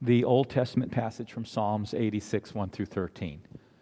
the Old Testament passage from Psalms 86, 1 through 13.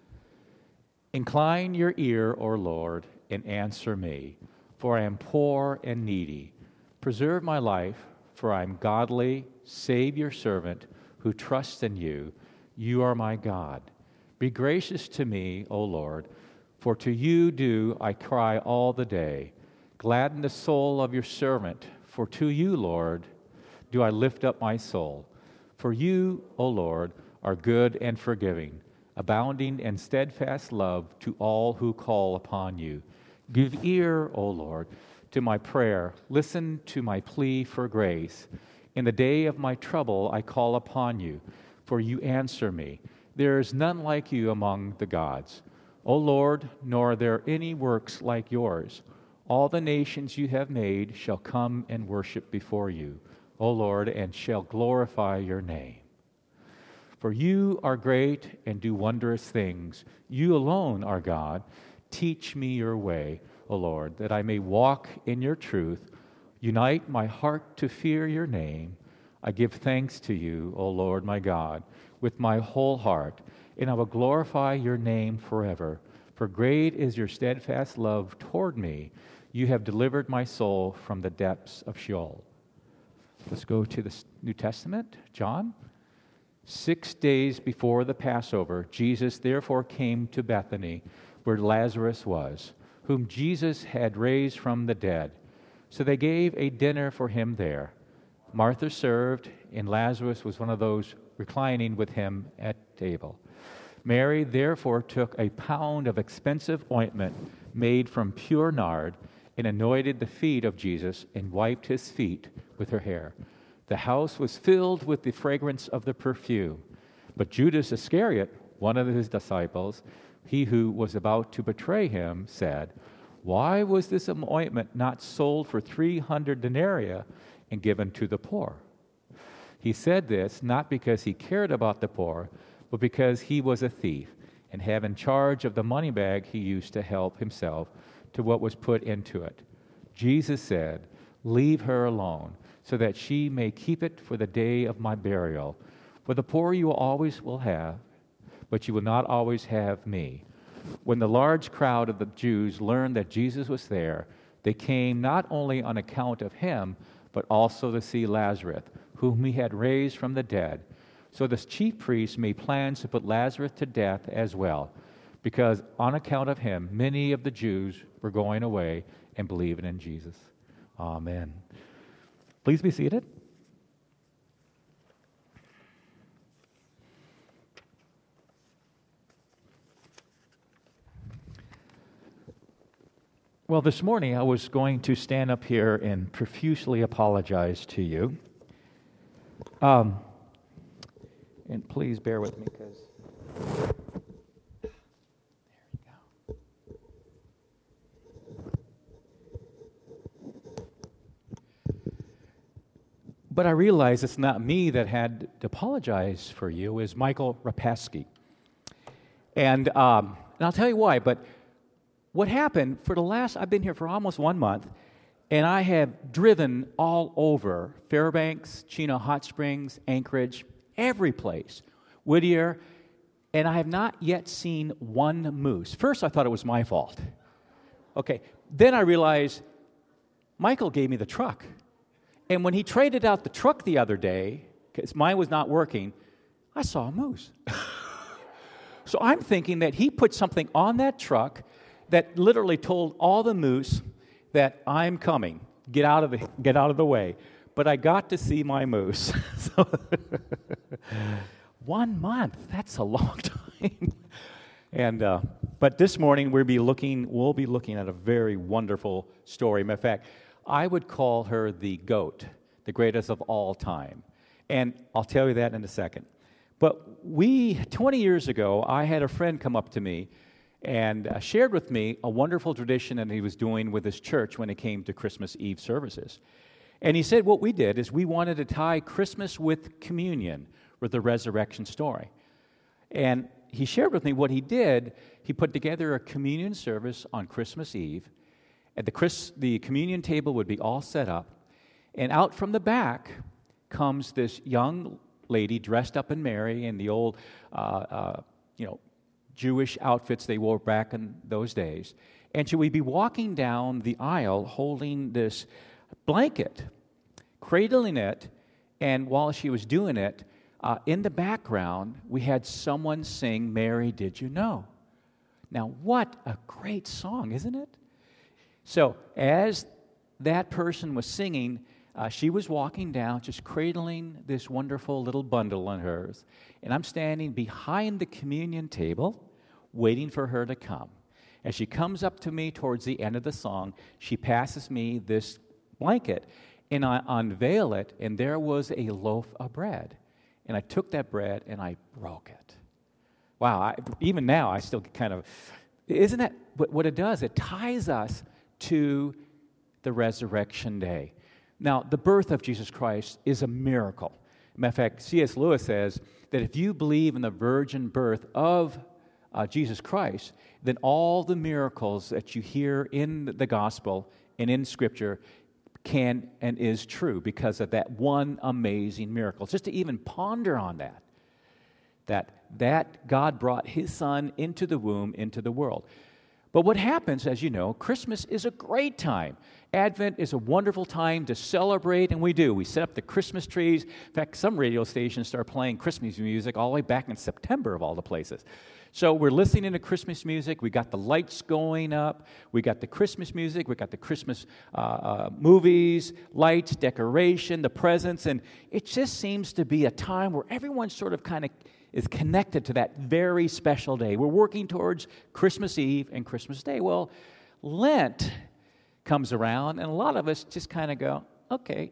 Incline your ear, O Lord, and answer me, for I am poor and needy. Preserve my life, for I am godly. Save your servant who trusts in you. You are my God. Be gracious to me, O Lord, for to you do I cry all the day. Gladden the soul of your servant, for to you, Lord, do I lift up my soul. For you, O Lord, are good and forgiving, abounding in steadfast love to all who call upon you. Give ear, O Lord, to my prayer. Listen to my plea for grace. In the day of my trouble I call upon you, for you answer me. There is none like you among the gods. O Lord, nor are there any works like yours. All the nations you have made shall come and worship before you, O Lord, and shall glorify your name. For you are great and do wondrous things. You alone are God. Teach me your way, O Lord, that I may walk in your truth. Unite my heart to fear your name. I give thanks to you, O Lord my God, with my whole heart, and I will glorify your name forever. For great is your steadfast love toward me. You have delivered my soul from the depths of Sheol. Let's go to the New Testament, John. 6 days before the Passover, Jesus therefore came to Bethany, where Lazarus was, whom Jesus had raised from the dead. So they gave a dinner for him there. Martha served, and Lazarus was one of those reclining with him at table. Mary therefore took a pound of expensive ointment made from pure nard, and anointed the feet of Jesus, and wiped his feet with her hair. The house was filled with the fragrance of the perfume. But Judas Iscariot, one of his disciples, he who was about to betray him, said, "Why was this ointment not sold for 300 denarii and given to the poor?" He said this not because he cared about the poor, but because he was a thief, and having charge of the money bag, he used to help himself to what was put into it. Jesus said, "Leave her alone, so that she may keep it for the day of my burial. For the poor you always will have, but you will not always have me." When the large crowd of the Jews learned that Jesus was there, they came not only on account of him, but also to see Lazarus, whom he had raised from the dead. So the chief priests made plans to put Lazarus to death as well, because on account of him, many of the Jews were going away and believing in Jesus. Amen. Please be seated. Well, this morning I was going to stand up here and profusely apologize to you. And please bear with me because... But I realize it's not me that had to apologize for you, it's Michael Rapasky. And I'll tell you why, but what happened, I've been here for almost 1 month, and I have driven all over Fairbanks, Chino Hot Springs, Anchorage, every place, Whittier, and I have not yet seen one moose. First, I thought it was my fault. Okay, then I realized Michael gave me the truck. And when he traded out the truck the other day, because mine was not working, I saw a moose. So I'm thinking that he put something on that truck that literally told all the moose that I'm coming. Get out of the way. But I got to see my moose. So 1 month, that's a long time. And but this morning we'll be looking at a very wonderful story. Matter of fact, I would call her the GOAT, the greatest of all time. And I'll tell you that in a second. But 20 years ago, I had a friend come up to me and shared with me a wonderful tradition that he was doing with his church when it came to Christmas Eve services. And he said what we did is we wanted to tie Christmas with communion, with the resurrection story. And he shared with me what he did. He put together a communion service on Christmas Eve. At the communion table would be all set up, and out from the back comes this young lady dressed up in Mary in the old, Jewish outfits they wore back in those days. And she would be walking down the aisle holding this blanket, cradling it, and while she was doing it, in the background, we had someone sing, "Mary, Did You Know?" Now, what a great song, isn't it? So, as that person was singing, she was walking down, just cradling this wonderful little bundle on hers, and I'm standing behind the communion table, waiting for her to come. As she comes up to me towards the end of the song, she passes me this blanket, and I unveil it, and there was a loaf of bread. And I took that bread, and I broke it. Wow, even now, I still kind of... Isn't that what it does? It ties us to the resurrection day. Now, the birth of Jesus Christ is a miracle. Matter of fact, C.S. Lewis says that if you believe in the virgin birth of Jesus Christ, then all the miracles that you hear in the gospel and in Scripture can and is true because of that one amazing miracle. Just to even ponder on that God brought His Son into the womb, into the world. But what happens, as you know, Christmas is a great time. Advent is a wonderful time to celebrate, and we do. We set up the Christmas trees. In fact, some radio stations start playing Christmas music all the way back in September of all the places. So we're listening to Christmas music. We got the lights going up. We got the Christmas music. We got the Christmas movies, lights, decoration, the presents, and it just seems to be a time where everyone sort of kind of is connected to that very special day. We're working towards Christmas Eve and Christmas Day. Well, Lent comes around, and a lot of us just kind of go, okay.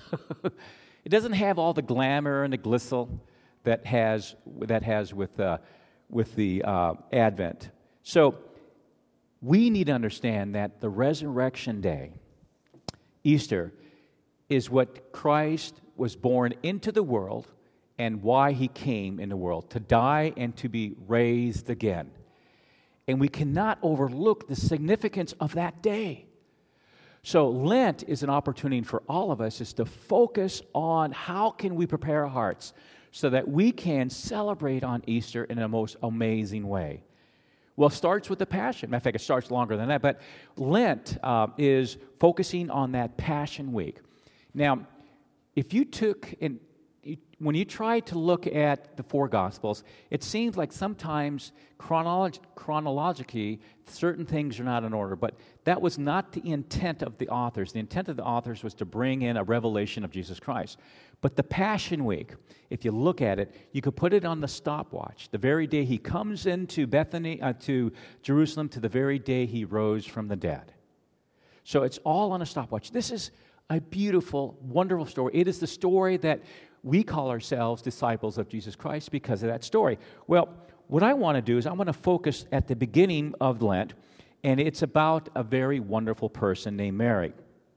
It doesn't have all the glamour and the glissel that has with the Advent. So we need to understand that the resurrection day, Easter, is what Christ was born into the world and why He came in the world, to die and to be raised again. And we cannot overlook the significance of that day. So Lent is an opportunity for all of us is to focus on how can we prepare our hearts so that we can celebrate on Easter in a most amazing way. Well, it starts with the Passion. Matter of fact, it starts longer than that, but Lent is focusing on that Passion Week. Now, if you took, when you try to look at the four Gospels, it seems like sometimes chronologically certain things are not in order, but that was not the intent of the authors. The intent of the authors was to bring in a revelation of Jesus Christ. But the Passion Week, if you look at it, you could put it on the stopwatch. The very day He comes into Bethany, to Jerusalem, to the very day He rose from the dead. So it's all on a stopwatch. This is a beautiful, wonderful story. It is the story that we call ourselves disciples of Jesus Christ because of that story. Well, what I want to do is I want to focus at the beginning of Lent, and it's about a very wonderful person named Mary.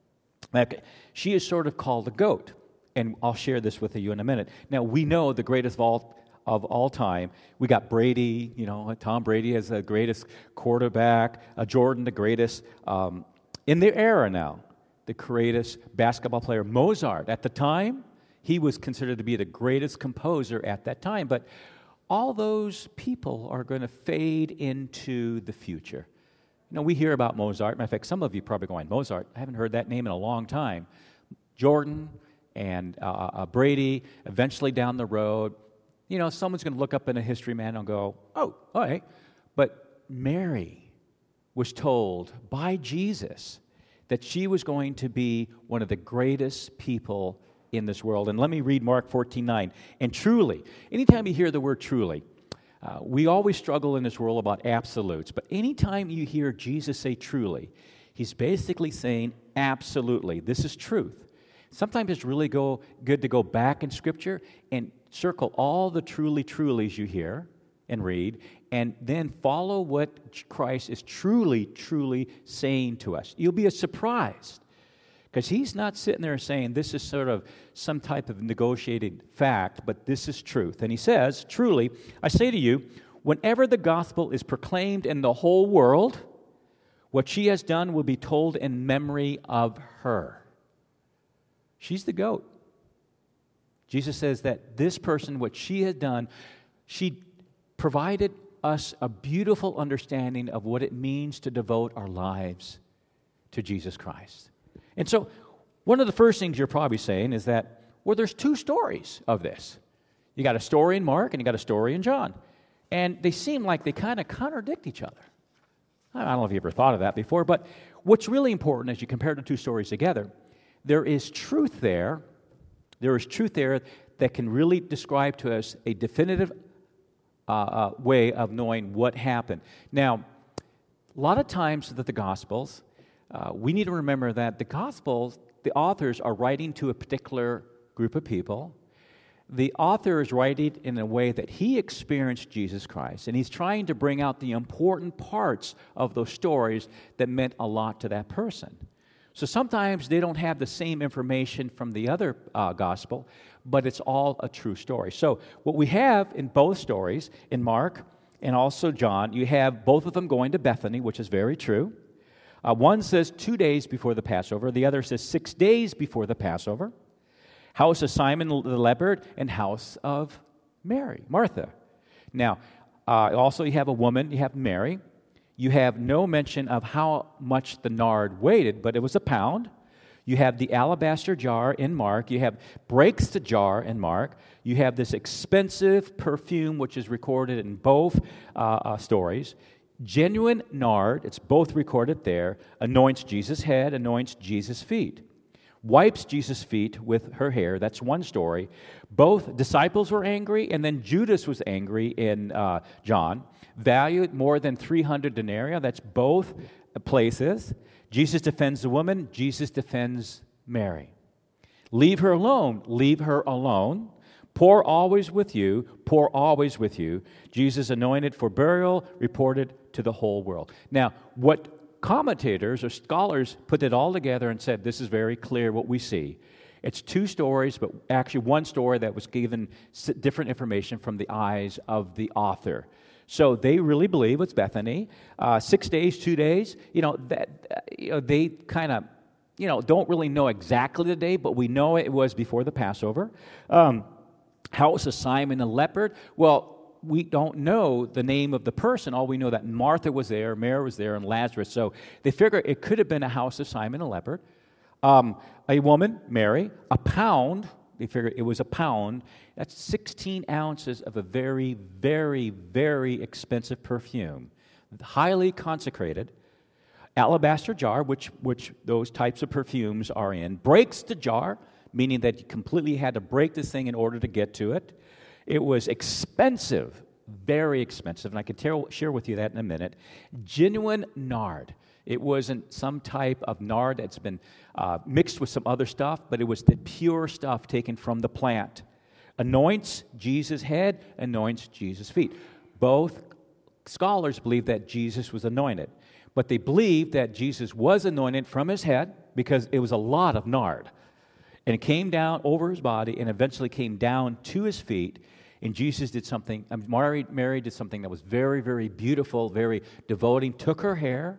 She is sort of called the goat, and I'll share this with you in a minute. Now, we know the greatest of all time. We got Brady, Tom Brady as the greatest quarterback, Jordan, the greatest in their era now, the greatest basketball player. Mozart, at the time, he was considered to be the greatest composer at that time, but all those people are going to fade into the future. We hear about Mozart. Matter of fact, some of you probably going, Mozart, I haven't heard that name in a long time. Jordan and Brady, eventually down the road, someone's going to look up in a history man and go, oh, all right. But Mary was told by Jesus that she was going to be one of the greatest people in this world. And let me read Mark 14:9. And truly, anytime you hear the word truly, we always struggle in this world about absolutes. But anytime you hear Jesus say truly, He's basically saying absolutely. This is truth. Sometimes it's really good to go back in Scripture and circle all the trulies you hear and read, and then follow what Christ is truly saying to us. You'll be surprised. Because He's not sitting there saying this is sort of some type of negotiated fact, but this is truth. And He says, truly, I say to you, whenever the gospel is proclaimed in the whole world, what she has done will be told in memory of her. She's the goat. Jesus says that this person, what she had done, she provided us a beautiful understanding of what it means to devote our lives to Jesus Christ. And so, one of the first things you're probably saying is that, well, there's two stories of this. You got a story in Mark and you got a story in John. And they seem like they kind of contradict each other. I don't know if you ever thought of that before, but what's really important as you compare the two stories together, there is truth there. There is truth there that can really describe to us a definitive way of knowing what happened. Now, a lot of times that the Gospels, we need to remember that the Gospels, the authors are writing to a particular group of people. The author is writing in a way that he experienced Jesus Christ, and he's trying to bring out the important parts of those stories that meant a lot to that person. So sometimes they don't have the same information from the other gospel, but it's all a true story. So what we have in both stories, in Mark and also John, you have both of them going to Bethany, which is very true. One says 2 days before the Passover. The other says 6 days before the Passover. House of Simon the leper and house of Martha. Now, also you have a woman, you have Mary. You have no mention of how much the nard weighed, but it was a pound. You have the alabaster jar in Mark. You have breaks the jar in Mark. You have this expensive perfume, which is recorded in both stories. Genuine nard, it's both recorded there, anoints Jesus' head, anoints Jesus' feet. Wipes Jesus' feet with her hair. That's one story. Both disciples were angry, and then Judas was angry in John. Valued more than 300 denarii. That's both places. Jesus defends the woman. Jesus defends Mary. Leave her alone. Leave her alone. Poor always with you. Poor always with you. Jesus anointed for burial, reported to the whole world. Now, what commentators or scholars put it all together and said, this is very clear what we see. It's two stories, but actually one story that was given different information from the eyes of the author. So they really believe it's Bethany. 6 days, 2 days. They kind of, don't really know exactly the day, but we know it was before the Passover. House of Simon the leper. Well, we don't know the name of the person. All we know that Martha was there, Mary was there, and Lazarus. So they figure it could have been a house of Simon the leper. A woman, Mary, a pound. They figured it was a pound. That's 16 ounces of a very, very, very expensive perfume, highly consecrated. Alabaster jar, which those types of perfumes are in. Breaks the jar, meaning that you completely had to break this thing in order to get to it. It was expensive, very expensive, and I can share with you that in a minute. Genuine nard. It wasn't some type of nard that's been mixed with some other stuff, but it was the pure stuff taken from the plant. Anoints Jesus' head, anoints Jesus' feet. Both scholars believe that Jesus was anointed, but they believe that Jesus was anointed from his head because it was a lot of nard. And it came down over his body and eventually came down to his feet. And Jesus did something, Mary did something that was very, very beautiful, very devoting, took her hair,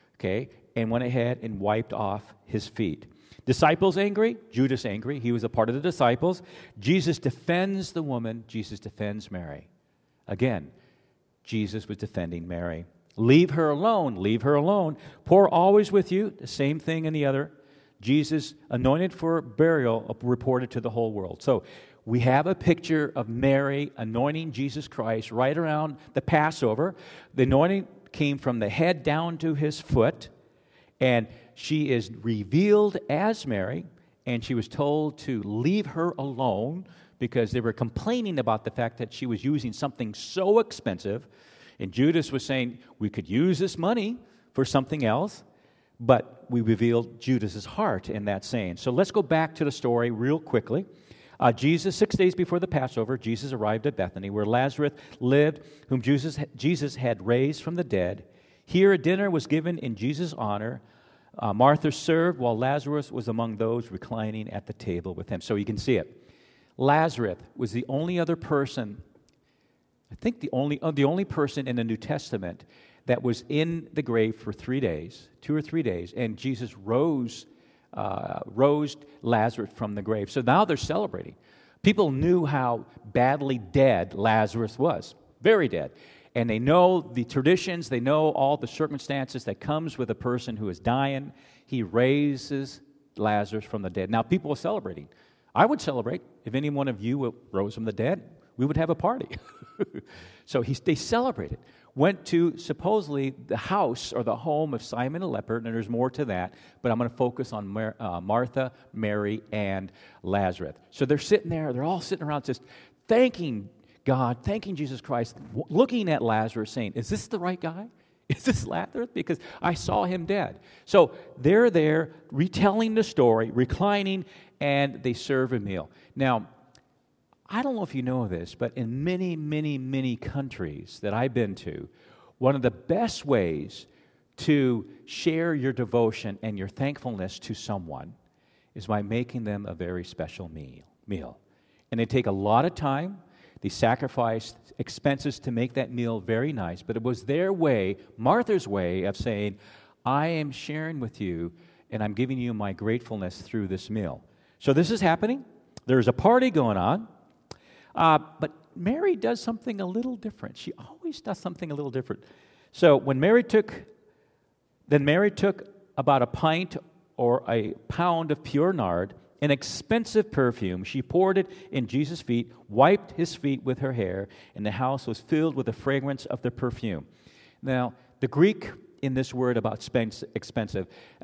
and went ahead and wiped off his feet. Disciples angry, Judas angry. He was a part of the disciples. Jesus defends the woman. Jesus defends Mary. Again, Jesus was defending Mary. Leave her alone. Leave her alone. Poor always with you. The same thing in the other. Jesus anointed for burial, reported to the whole world. So we have a picture of Mary anointing Jesus Christ right around the Passover. The anointing came from the head down to his foot, and she is revealed as Mary, and she was told to leave her alone because they were complaining about the fact that she was using something so expensive, and Judas was saying, we could use this money for something else, but we revealed Judas's heart in that saying. So let's go back to the story real quickly. 6 days before the Passover, Jesus arrived at Bethany, where Lazarus lived, whom Jesus had raised from the dead. Here a dinner was given in Jesus' honor. Martha served, while Lazarus was among those reclining at the table with him. So you can see it. Lazarus was the only other person, I think the only person in the New Testament that was in the grave for 3 days, 2 or 3 days, and Jesus rose Lazarus from the grave. So now they're celebrating. People knew how badly dead Lazarus was, very dead. And they know the traditions, they know all the circumstances that comes with a person who is dying. He raises Lazarus from the dead. Now, people are celebrating. I would celebrate if any one of you rose from the dead. We would have a party. So they celebrated. Went to supposedly the house or the home of Simon the leper, and there's more to that, but I'm going to focus on Martha, Mary, and Lazarus. So they're sitting there, they're all sitting around just thanking God, thanking Jesus Christ, looking at Lazarus saying, is this the right guy? Is this Lazarus? Because I saw him dead. So they're there retelling the story, reclining, and they serve a meal. Now, I don't know if you know this, but in many, many, many countries that I've been to, one of the best ways to share your devotion and your thankfulness to someone is by making them a very special meal. And they take a lot of time. They sacrifice expenses to make that meal very nice, but it was their way, Martha's way, of saying, I am sharing with you, and I'm giving you my gratefulness through this meal. So this is happening. There's a party going on. But Mary does something a little different. She always does something a little different. So when Mary took about a pint or a pound of pure nard, an expensive perfume. She poured it in Jesus' feet, wiped his feet with her hair, and the house was filled with the fragrance of the perfume. Now, the Greek in this word about expensive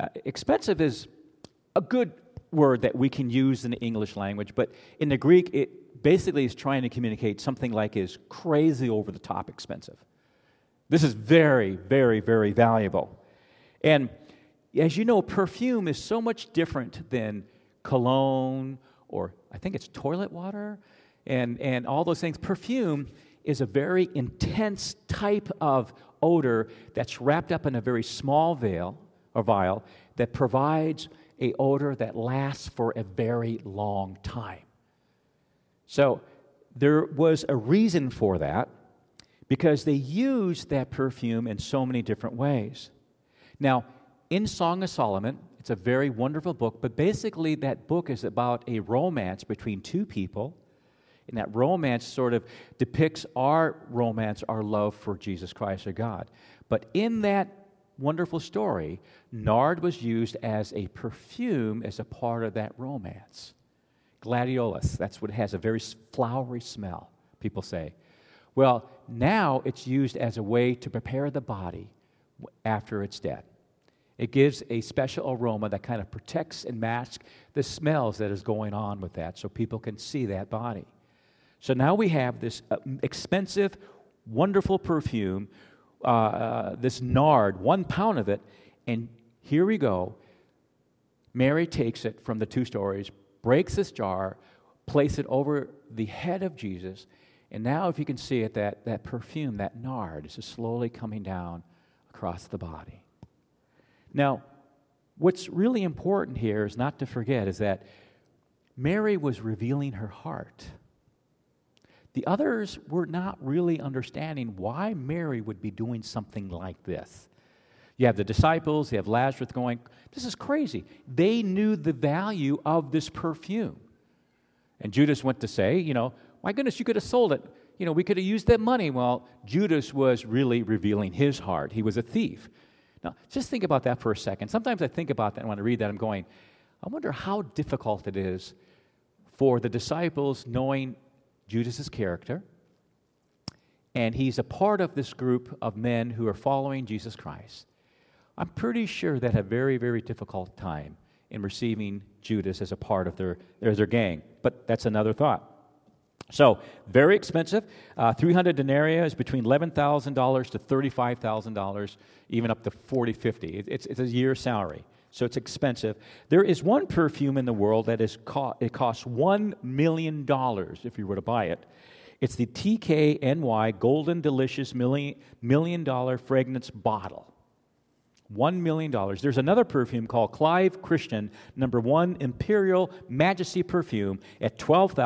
is a good word that we can use in the English language, but in the Greek, it basically is trying to communicate something like is crazy over the top expensive. This is very, very, very valuable. And as you know, perfume is so much different than cologne, or I think it's toilet water, and all those things. Perfume is a very intense type of odor that's wrapped up in a very small vial that provides an odor that lasts for a very long time. So there was a reason for that, because they used that perfume in so many different ways. Now, in Song of Solomon, it's a very wonderful book, but basically that book is about a romance between two people, and that romance sort of depicts our romance, our love for Jesus Christ, our God. But in that wonderful story, nard was used as a perfume as a part of that romance. Gladiolus, that's what it has, a very flowery smell, people say. Well, now it's used as a way to prepare the body after it's dead. It gives a special aroma that kind of protects and masks the smells that is going on with that, so people can see that body. So now we have this expensive, wonderful perfume, this nard, 1 pound of it, and here we go. Mary takes it from the 2 stories, breaks this jar, places it over the head of Jesus, and now if you can see it, that perfume, that nard, is just slowly coming down across the body. Now, what's really important here is not to forget is that Mary was revealing her heart. The others were not really understanding why Mary would be doing something like this. You have the disciples, you have Lazarus going, this is crazy. They knew the value of this perfume. And Judas went to say, my goodness, you could have sold it. We could have used that money. Well, Judas was really revealing his heart. He was a thief. Now, just think about that for a second. Sometimes I think about that, and when I read that, I'm going, I wonder how difficult it is for the disciples knowing Judas's character, and he's a part of this group of men who are following Jesus Christ. I'm pretty sure that had a very, very difficult time in receiving Judas as a part of their gang, but that's another thought. So, very expensive. 300 denarii is between $11,000 to $35,000, even up to $40,000, $50,000. It's a year's salary, so it's expensive. There is one perfume in the world that it costs $1 million if you were to buy it. It's the TKNY Golden Delicious $1 million fragrance bottle. $1 million. There's another perfume called Clive Christian No. 1 Imperial Majesty Perfume at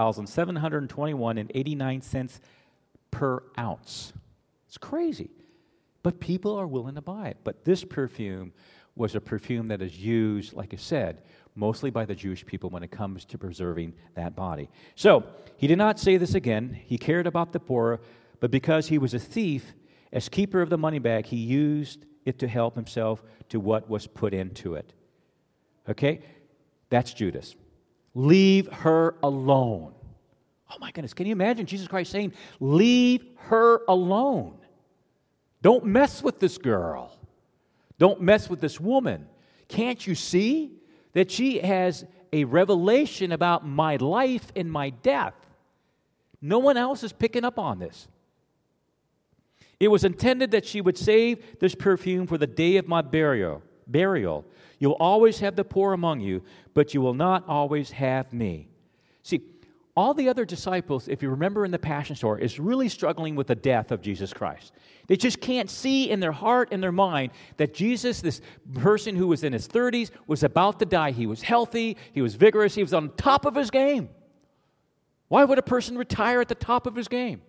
$12,721.89 per ounce. It's crazy. But people are willing to buy it. But this perfume was a perfume that is used, like I said, mostly by the Jewish people when it comes to preserving that body. So, he did not say this again. He cared about the poor, but because he was a thief, as keeper of the money bag, he used it to help himself to what was put into it. Okay? That's Judas. Leave her alone. Oh my goodness, can you imagine Jesus Christ saying, leave her alone. Don't mess with this girl. Don't mess with this woman. Can't you see that she has a revelation about my life and my death? No one else is picking up on this. It was intended that she would save this perfume for the day of my burial. You'll always have the poor among you, but you will not always have me. See, all the other disciples, if you remember in the Passion story, is really struggling with the death of Jesus Christ. They just can't see in their heart and their mind that Jesus, this person who was in his 30s, was about to die. He was healthy, he was vigorous, he was on top of his game. Why would a person retire at the top of his game?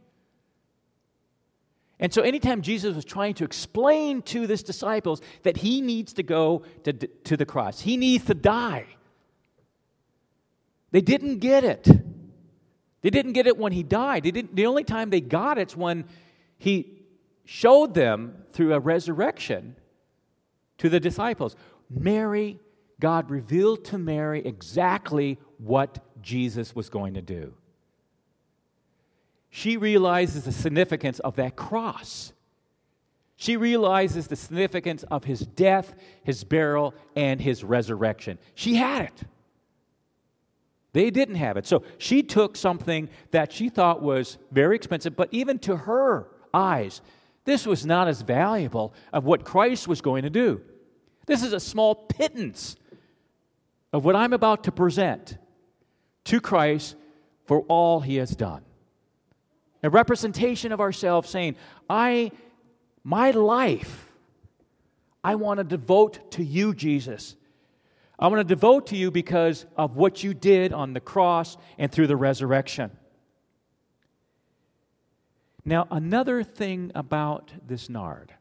And so anytime Jesus was trying to explain to his disciples that he needs to go to the cross, he needs to die, they didn't get it. They didn't get it when he died. The only time they got it is when he showed them through a resurrection to the disciples. God revealed to Mary exactly what Jesus was going to do. She realizes the significance of that cross. She realizes the significance of his death, his burial, and his resurrection. She had it. They didn't have it. So she took something that she thought was very expensive, but even to her eyes, this was not as valuable of what Christ was going to do. This is a small pittance of what I'm about to present to Christ for all he has done. A representation of ourselves saying, my life, I want to devote to you, Jesus. I want to devote to you because of what you did on the cross and through the resurrection. Now, another thing about this nard.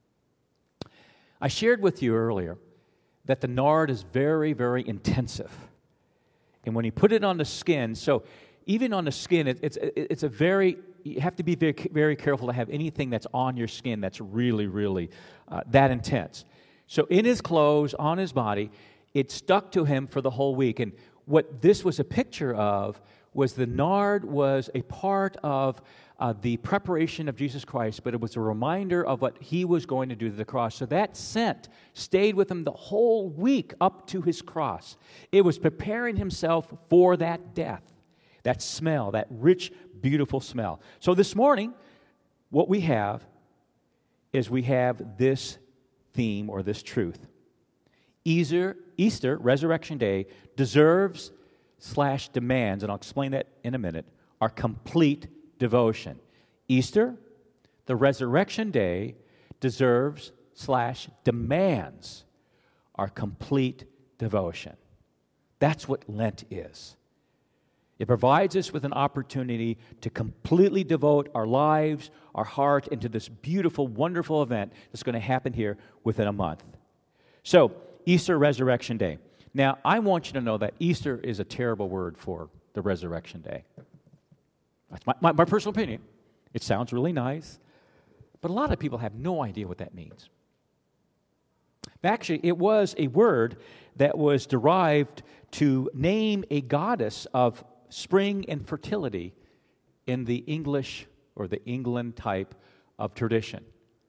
I shared with you earlier that the nard is very, very intensive. And when you put it on the skin, so even on the skin, it's a very, you have to be very, very careful to have anything that's on your skin that's really, really that intense. So in his clothes, on his body, it stuck to him for the whole week. And what this was a picture of was the nard was a part of the preparation of Jesus Christ, but it was a reminder of what he was going to do to the cross. So that scent stayed with him the whole week up to his cross. It was preparing himself for that death, that smell, that rich, beautiful smell. So this morning, what we have is we have this theme or this truth. Easter, Resurrection Day, deserves/demands, and I'll explain that in a minute, our complete devotion. Easter, the Resurrection Day, deserves/demands our complete devotion. That's what Lent is. It provides us with an opportunity to completely devote our lives, our heart, into this beautiful, wonderful event that's going to happen here within a month. So, Easter, Resurrection Day. Now, I want you to know that Easter is a terrible word for the Resurrection Day. That's my personal opinion. It sounds really nice, but a lot of people have no idea what that means. Actually, it was a word that was derived to name a goddess of spring and fertility in the English or the England type of tradition.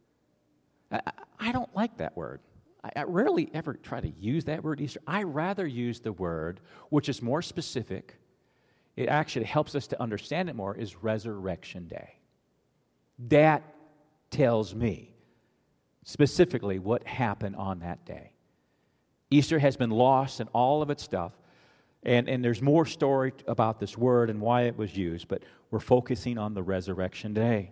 I don't like that word. I rarely ever try to use that word Easter. I rather use the word, which is more specific. It actually helps us to understand it more, is Resurrection Day. That tells me specifically what happened on that day. Easter has been lost in all of its stuff, and there's more story about this word and why it was used, but we're focusing on the Resurrection Day.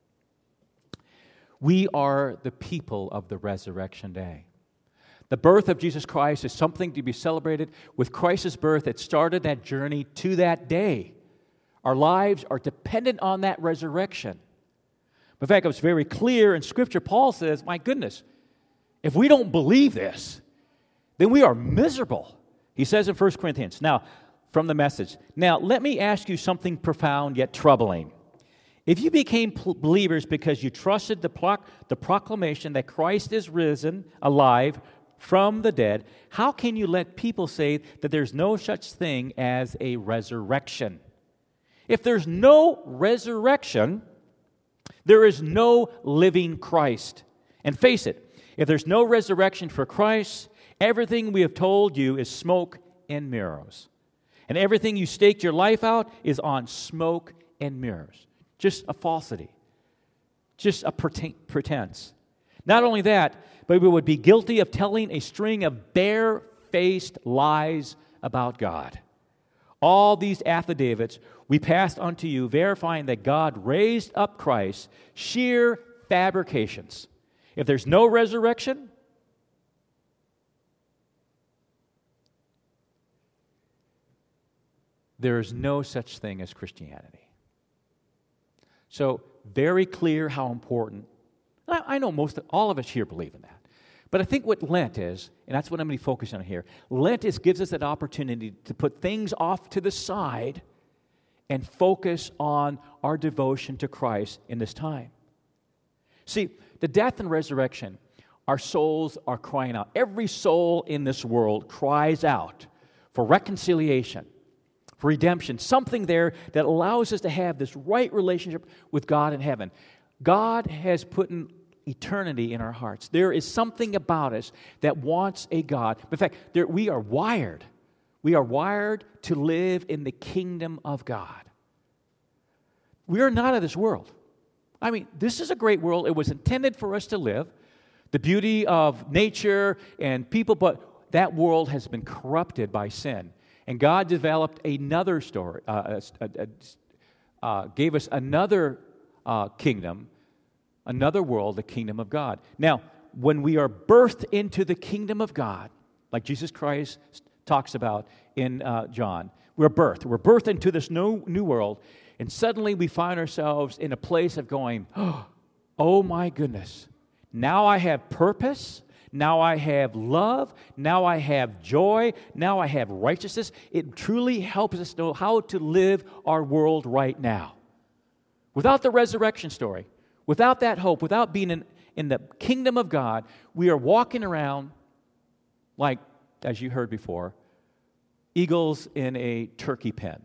We are the people of the Resurrection Day. The birth of Jesus Christ is something to be celebrated. With Christ's birth, it started that journey to that day. Our lives are dependent on that resurrection. In fact, it was very clear in Scripture. Paul says, my goodness, If we don't believe this, then we are miserable. He says in 1 Corinthians, now, from the Message, now let me ask you something profound yet troubling. If you became believers because you trusted the proclamation that Christ is risen, alive, from the dead, how can you let people say that there's no such thing as a resurrection? If there's no resurrection, there is no living Christ. And face it, if there's no resurrection for Christ, everything we have told you is smoke and mirrors. And everything you staked your life out is on smoke and mirrors. Just a falsity. Just a pretense. Not only that, but we would be guilty of telling a string of bare-faced lies about God. All these affidavits we passed on to you, verifying that God raised up Christ, sheer fabrications. If there's no resurrection, there is no such thing as Christianity. So, very clear how important. I know all of us here believe in that. But I think what Lent is, and that's what I'm going to be focusing on here, Lent gives us an opportunity to put things off to the side and focus on our devotion to Christ in this time. See, the death and resurrection, our souls are crying out. Every soul in this world cries out for reconciliation, for redemption, something there that allows us to have this right relationship with God in heaven. God has put in eternity in our hearts. There is something about us that wants a God. In fact, we are wired. We are wired to live in the kingdom of God. We are not of this world. I mean, this is a great world. It was intended for us to live. The beauty of nature and people, but that world has been corrupted by sin. And God developed another story, gave us another kingdom, another world, the kingdom of God. Now, when we are birthed into the kingdom of God, like Jesus Christ talks about in John, we're birthed into this new world, and suddenly we find ourselves in a place of going, oh my goodness, now I have purpose, now I have love, now I have joy, now I have righteousness. It truly helps us know how to live our world right now. Without the resurrection story, without that hope, without being in the kingdom of God, we are walking around like, as you heard before, eagles in a turkey pen.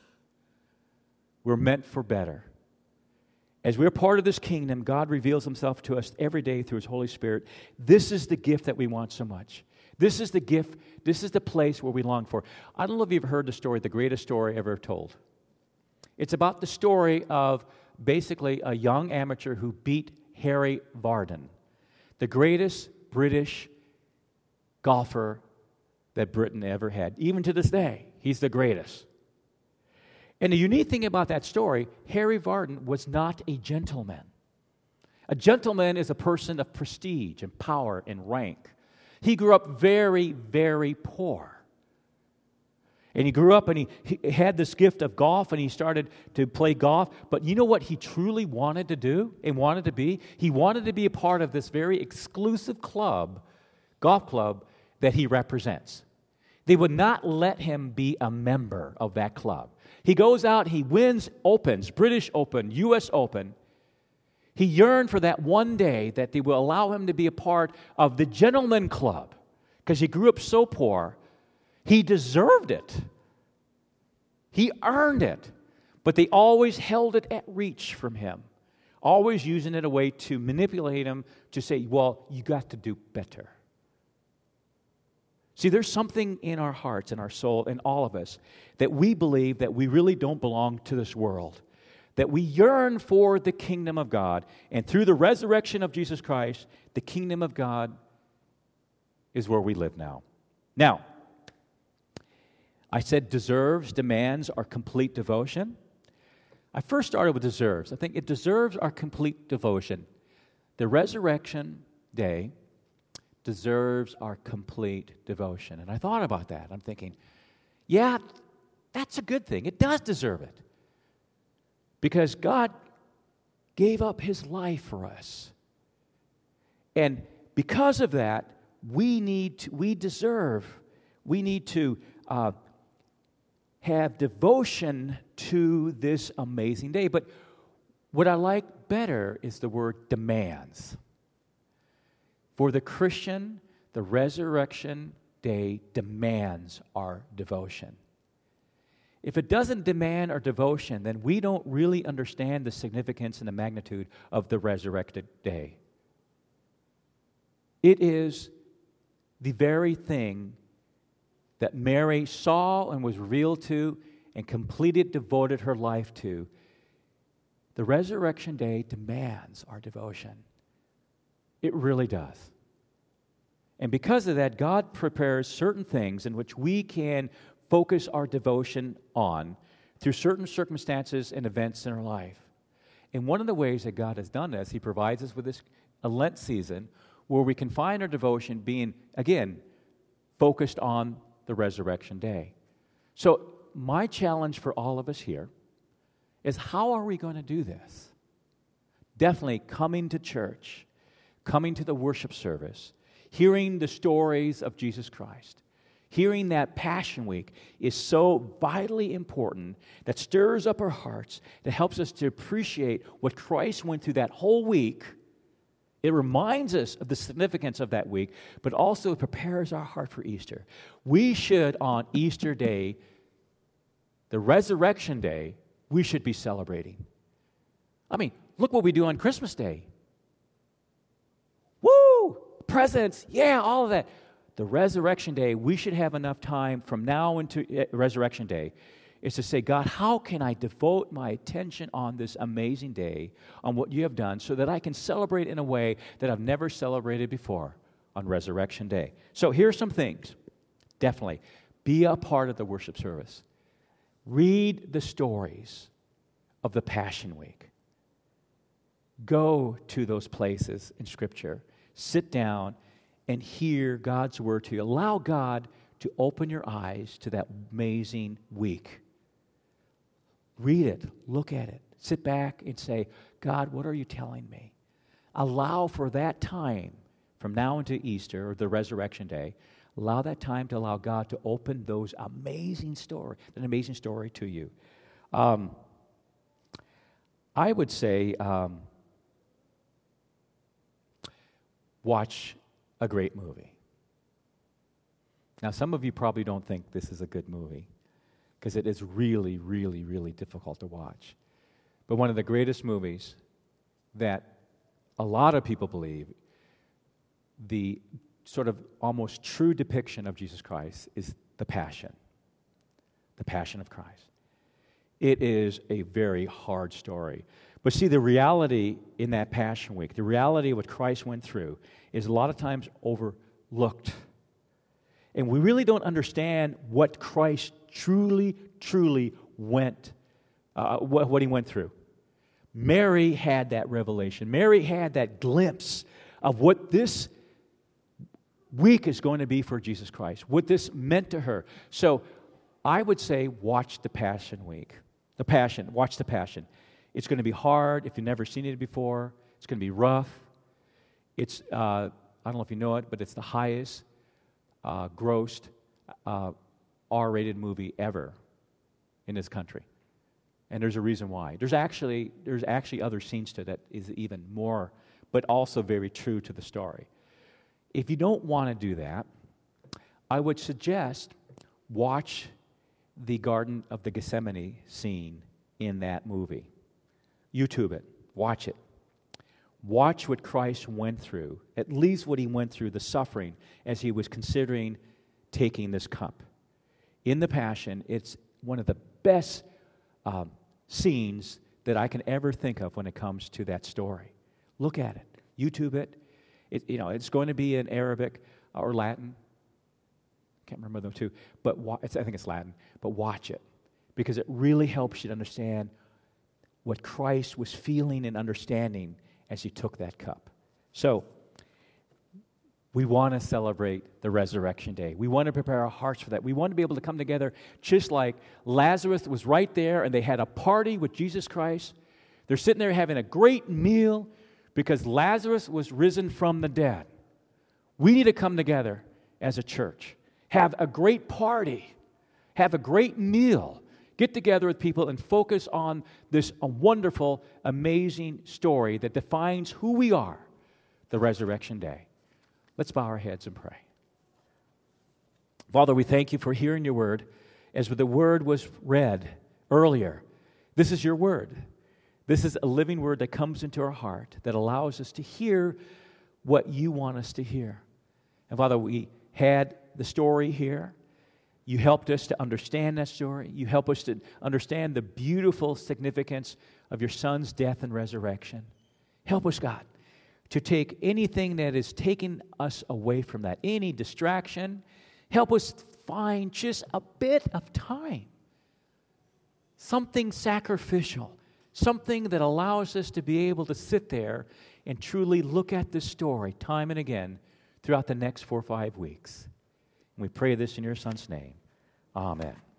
We're meant for better. As we're part of this kingdom, God reveals himself to us every day through his Holy Spirit. This is the gift that we want so much. This is the gift, this is the place where we long for. I don't know if you've heard the story, the greatest story ever told. It's about the story of basically a young amateur who beat Harry Vardon, the greatest British golfer that Britain ever had. Even to this day, he's the greatest. And the unique thing about that story, Harry Vardon was not a gentleman. A gentleman is a person of prestige and power and rank. He grew up very, very poor. And he grew up and he had this gift of golf, and he started to play golf. But you know what he truly wanted to do and wanted to be? He wanted to be a part of this very exclusive club, golf club, that he represents. They would not let him be a member of that club. He goes out, he wins Opens, British Open, U.S. Open. He yearned for that one day that they will allow him to be a part of the gentleman club because he grew up so poor. He deserved it. He earned it. But they always held it at reach from him, always using it a way to manipulate him to say, well, you got to do better. See, there's something in our hearts and our soul, in all of us, that we believe that we really don't belong to this world, that we yearn for the kingdom of God. And through the resurrection of Jesus Christ, the kingdom of God is where we live now. Now, I said deserves, demands our complete devotion. I first started with deserves. I think it deserves our complete devotion. The resurrection day deserves our complete devotion. And I thought about that. I'm thinking, yeah, that's a good thing. It does deserve it. Because God gave up his life for us. And because of that, we need to have devotion to this amazing day. But what I like better is the word demands. For the Christian, the resurrection day demands our devotion. If it doesn't demand our devotion, then we don't really understand the significance and the magnitude of the resurrected day. It is the very thing that Mary saw and was revealed to and completed, devoted her life to. The resurrection day demands our devotion. It really does. And because of that, God prepares certain things in which we can focus our devotion on through certain circumstances and events in our life. And one of the ways that God has done this, He provides us with this Lent season where we can find our devotion being, again, focused on the resurrection day. So my challenge for all of us here is, how are we going to do this? Definitely coming to church, coming to the worship service, hearing the stories of Jesus Christ, hearing that Passion Week is so vitally important, that stirs up our hearts, that helps us to appreciate what Christ went through that whole week. It reminds us of the significance of that week, but also prepares our heart for Easter. We should, on Easter Day, the resurrection day, we should be celebrating. I mean, look what we do on Christmas Day. Woo! Presents, yeah, all of that. The resurrection day, we should have enough time from now into resurrection day is to say, God, how can I devote my attention on this amazing day, on what you have done, so that I can celebrate in a way that I've never celebrated before on resurrection day? So here's some things. Definitely, be a part of the worship service. Read the stories of the Passion Week. Go to those places in Scripture. Sit down and hear God's word to you. Allow God to open your eyes to that amazing week. Read it, look at it, sit back and say, God, what are you telling me? Allow for that time from now into Easter or the resurrection day, allow that time to allow God to open an amazing story to you. I would say watch a great movie. Now, some of you probably don't think this is a good movie, because it is really, really, really difficult to watch. But one of the greatest movies that a lot of people believe, the sort of almost true depiction of Jesus Christ, is the Passion of Christ. It is a very hard story. But see, the reality in that Passion Week, the reality of what Christ went through, is a lot of times overlooked. And we really don't understand what Christ truly went, what he went through. Mary had that revelation. Mary had that glimpse of what this week is going to be for Jesus Christ, what this meant to her. So I would say watch the Passion Week. Watch the Passion. It's going to be hard if you've never seen it before. It's going to be rough. It's, I don't know if you know it, but it's the highest grossed R-rated movie ever in this country. And there's a reason why. There's actually other scenes to it that is even more, but also very true to the story. If you don't want to do that, I would suggest watch the Garden of the Gethsemane scene in that movie. YouTube it. Watch it. Watch what Christ went through, at least what he went through, the suffering, as he was considering taking this cup. In the Passion, it's one of the best scenes that I can ever think of when it comes to that story. Look at it. YouTube it. It's going to be in Arabic or Latin. Can't remember them two, but I think it's Latin. But watch it, because it really helps you to understand what Christ was feeling and understanding as he took that cup. So, we want to celebrate the resurrection day. We want to prepare our hearts for that. We want to be able to come together just like Lazarus was right there and they had a party with Jesus Christ. They're sitting there having a great meal because Lazarus was risen from the dead. We need to come together as a church, have a great party, have a great meal, get together with people and focus on this wonderful, amazing story that defines who we are, the resurrection day. Let's bow our heads and pray. Father, we thank you for hearing your word. As the word was read earlier, this is your word. This is a living word that comes into our heart that allows us to hear what you want us to hear. And Father, we had the story here. You helped us to understand that story. You help us to understand the beautiful significance of your Son's death and resurrection. Help us, God, to take anything that is taking us away from that, any distraction. Help us find just a bit of time, something sacrificial, something that allows us to be able to sit there and truly look at this story time and again throughout the next 4 or 5 weeks. And we pray this in your Son's name. Amen.